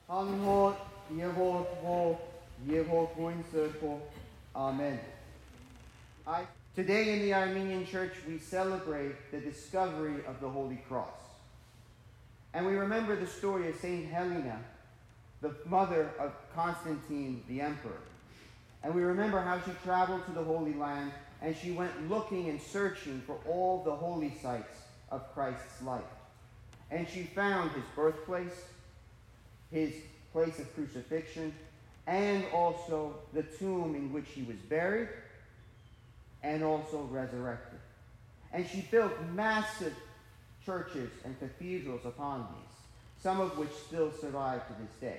Hanhot, Yehot Wo, Yehot Winserpo. Amen. Today in the Armenian Church, we celebrate the discovery of the Holy Cross. And we remember the story of Saint Helena, the mother of Constantine the Emperor. And we remember how she traveled to the Holy Land and she went looking and searching for all the holy sites of Christ's life. And she found his birthplace, his place of crucifixion, and also the tomb in which he was buried, and also resurrected. And she built massive churches and cathedrals upon these, some of which still survive to this day.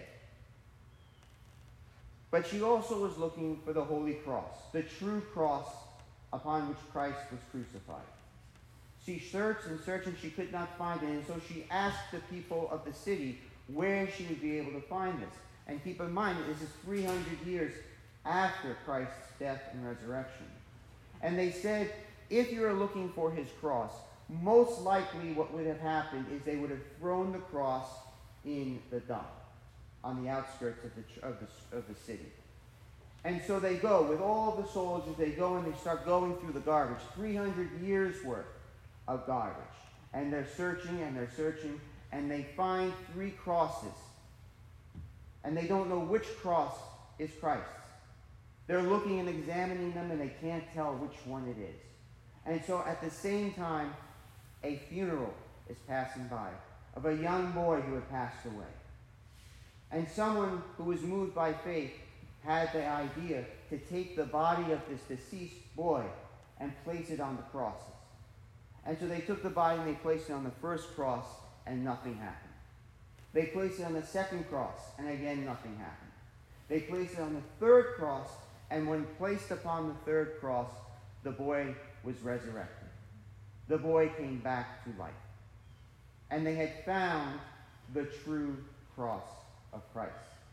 But she also was looking for the Holy Cross, the true cross upon which Christ was crucified. She searched and searched and she could not find it, and so she asked the people of the city where she would be able to find this. And keep in mind, this is 300 years after Christ's death and resurrection. And they said, if you are looking for his cross, most likely what would have happened is they would have thrown the cross in the dump on the outskirts of the city. And so they go, with all the soldiers, they go and they start going through the garbage, 300 years worth of garbage. And they're searching, and they find 3 crosses. And they don't know which cross is Christ's. They're looking and examining them, and they can't tell which one it is. And so at the same time, a funeral is passing by of a young boy who had passed away. And someone who was moved by faith had the idea to take the body of this deceased boy and place it on the crosses. And so they took the body and they placed it on the first cross, and nothing happened. They placed it on the second cross, and again nothing happened. They placed it on the third cross, and when placed upon the third cross, the boy was resurrected. The boy came back to life. And they had found the true cross of Christ.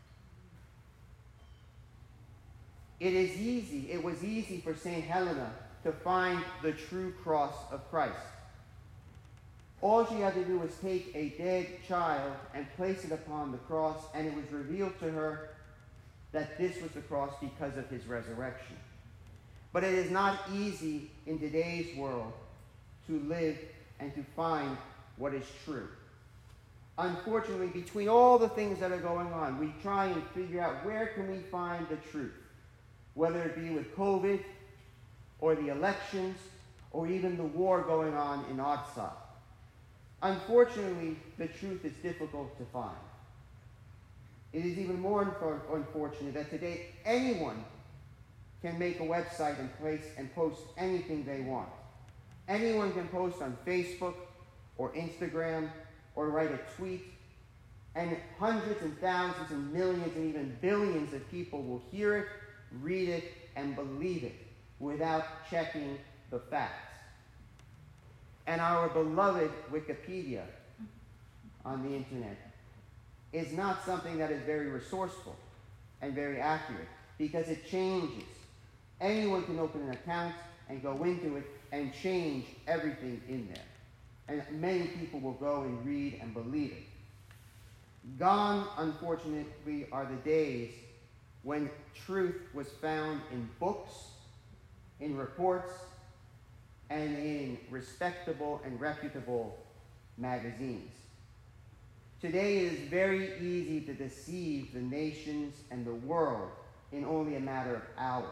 It was easy for St. Helena to find the true cross of Christ. All she had to do was take a dead child and place it upon the cross, and it was revealed to her that this was the cross because of his resurrection. But it is not easy in today's world to live and to find what is true. Unfortunately, between all the things that are going on, we try and figure out where can we find the truth, whether it be with COVID or the elections or even the war going on in Artsakh. Unfortunately, the truth is difficult to find. It is even more unfortunate that today anyone can make a website and post anything they want. Anyone can post on Facebook or Instagram or write a tweet, and hundreds and thousands and millions and even billions of people will hear it, read it, and believe it without checking the facts. And our beloved Wikipedia on the internet is not something that is very resourceful and very accurate, because it changes. Anyone can open an account and go into it and change everything in there. And many people will go and read and believe it. Gone, unfortunately, are the days when truth was found in books, in reports, and in respectable and reputable magazines. Today it is very easy to deceive the nations and the world in only a matter of hours.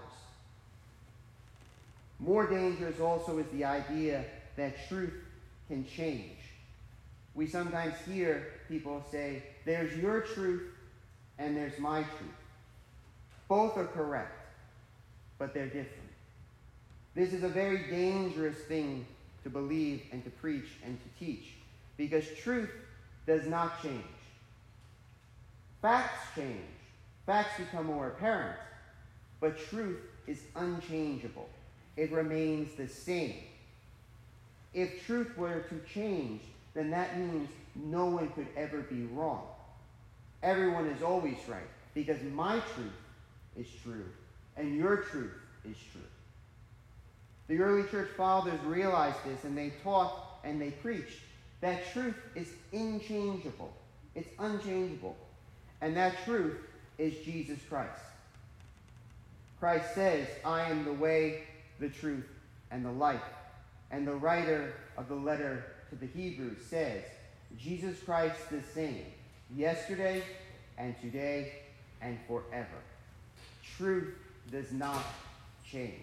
More dangerous also is the idea that truth can change. We sometimes hear people say, there's your truth and there's my truth. Both are correct, but they're different. This is a very dangerous thing to believe and to preach and to teach, because truth does not change. Facts change. Facts become more apparent, but truth is unchangeable. It remains the same. If truth were to change, then that means no one could ever be wrong. Everyone is always right, because my truth is true, and your truth is true. The early church fathers realized this, and they taught and they preached that truth is inchangeable. It's unchangeable. And that truth is Jesus Christ. Christ says, I am the way, the truth, and the life. And the writer of the letter to the Hebrews says, Jesus Christ the same, yesterday and today and forever. Truth does not change.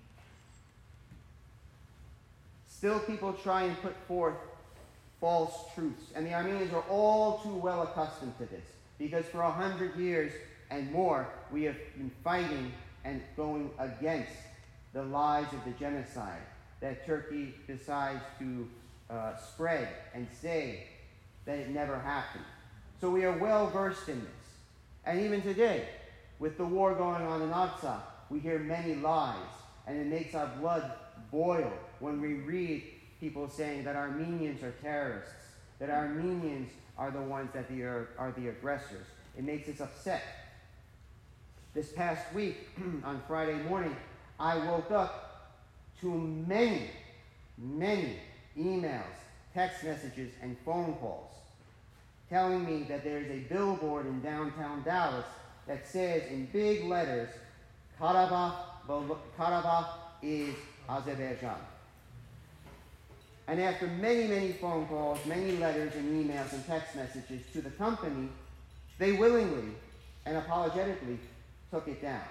Still, people try and put forth false truths, and the Armenians are all too well accustomed to this, because for 100 years and more, we have been fighting and going against the lies of the genocide that Turkey decides to spread and say that it never happened. So we are well versed in this. And even today, with the war going on in Artsakh, we hear many lies, and it makes our blood boil when we read people saying that Armenians are terrorists, that Armenians are the ones that are the aggressors. It makes us upset. This past week, on Friday morning, I woke up to many emails, text messages, and phone calls telling me that there is a billboard in downtown Dallas that says in big letters, Karabakh is Azerbaijan. And after many phone calls, many letters and emails and text messages to the company, they willingly and apologetically took it down.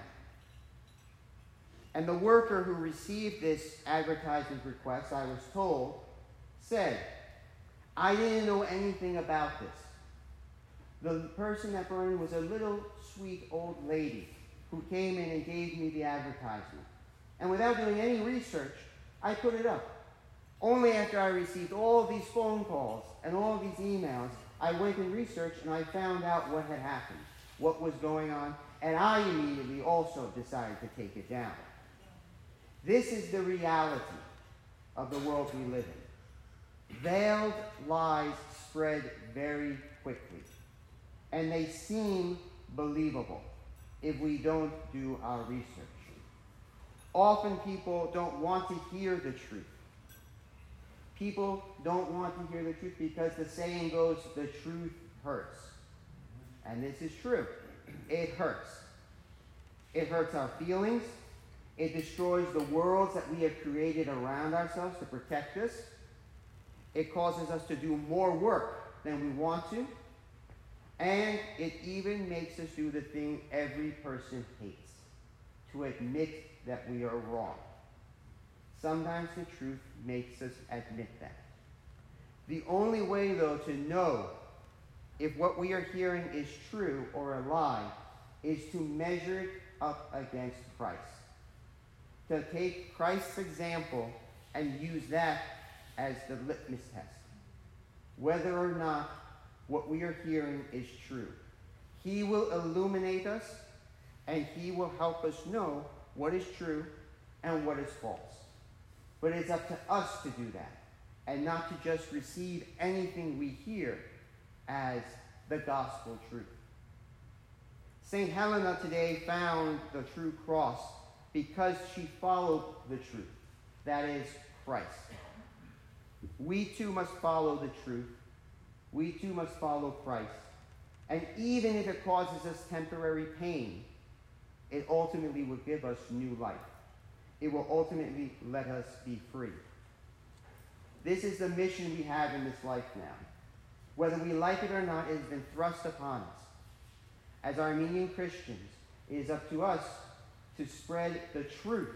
And the worker who received this advertisement request, I was told, said, I didn't know anything about this. The person that burned was a little sweet old lady who came in and gave me the advertisement. And without doing any research, I put it up. Only after I received all of these phone calls and all of these emails, I went and researched and I found out what had happened, what was going on, and I immediately also decided to take it down. This is the reality of the world we live in. Veiled lies spread very quickly, and they seem believable if we don't do our research. Often people don't want to hear the truth. People don't want to hear the truth because the saying goes, the truth hurts. And this is true. It hurts. It hurts our feelings. It destroys the worlds that we have created around ourselves to protect us. It causes us to do more work than we want to. And it even makes us do the thing every person hates, to admit that we are wrong. Sometimes the truth makes us admit that. The only way, though, to know if what we are hearing is true or a lie is to measure it up against Christ. To take Christ's example and use that as the litmus test. Whether or not what we are hearing is true. He will illuminate us, and he will help us know what is true and what is false. But it's up to us to do that, and not to just receive anything we hear as the gospel truth. St. Helena today found the true cross because she followed the truth, that is, Christ. We too must follow the truth. We too must follow Christ. And even if it causes us temporary pain, it ultimately will give us new life. It will ultimately let us be free. This is the mission we have in this life now. Whether we like it or not, it has been thrust upon us. As Armenian Christians, it is up to us to spread the truth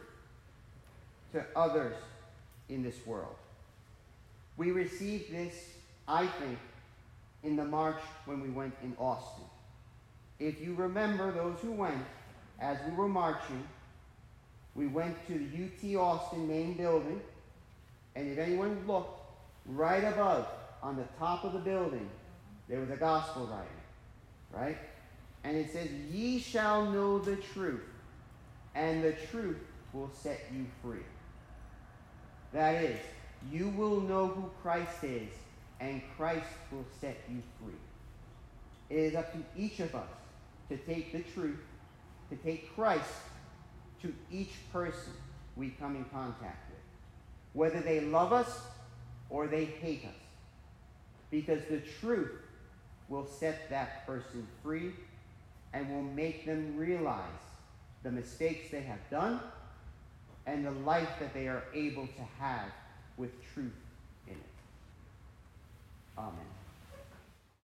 to others in this world. We received this, I think, in the march when we went in Austin. If you remember, those who went, as we were marching, we went to the UT Austin main building, and if anyone looked, right above, on the top of the building, there was a gospel writing, right? And it says, ye shall know the truth, and the truth will set you free. That is, you will know who Christ is, and Christ will set you free. It is up to each of us to take the truth, to take Christ to each person we come in contact with, whether they love us or they hate us. Because the truth will set that person free and will make them realize the mistakes they have done and the life that they are able to have with truth